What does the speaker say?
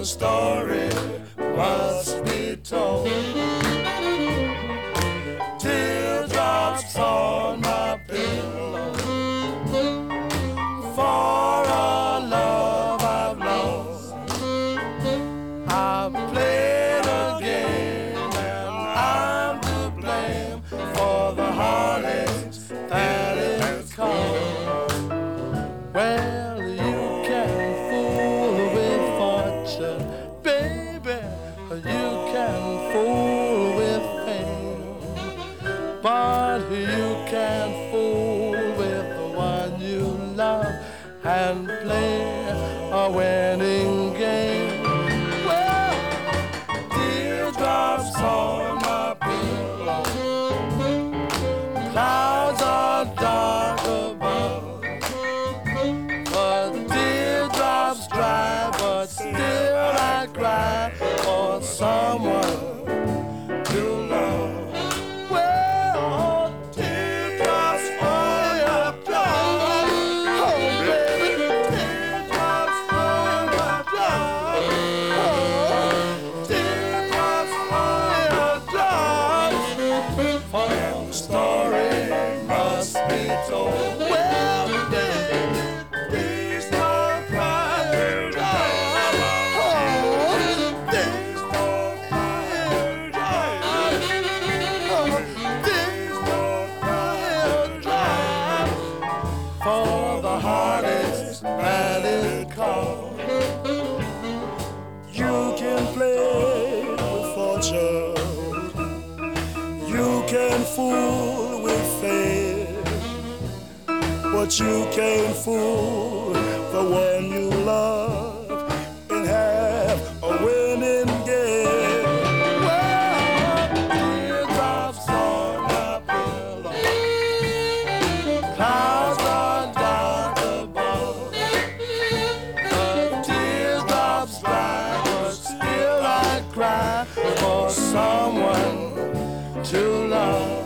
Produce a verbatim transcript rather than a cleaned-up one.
story must be told. Teardrops on my pillow for a love I've lost. I've played a game and I'm to blame for the heartaches that it caused. Well, you can fool with fortune, baby, you can fool with fame, but you can't fool with the one you love and play a winning game. Well, teardrops on my pillow, clouds are dark above, but teardrops dry, but still I cry for someone to love. Well, teardrops on your pillow, oh baby, teardrops on your pillow, oh, teardrops on your pillow, for the story must be told. Well, baby, please don't cry, darling. Oh, please don't cry, darling. Oh, please don't cry, darling, for the heartaches that it caused. You can play with fortune, you can fool with fate, but you can't fool the one you love and have a winning game. Well, teardrops on my pillow, clouds are dark above, but teardrops dry, but still I cry for someone to love.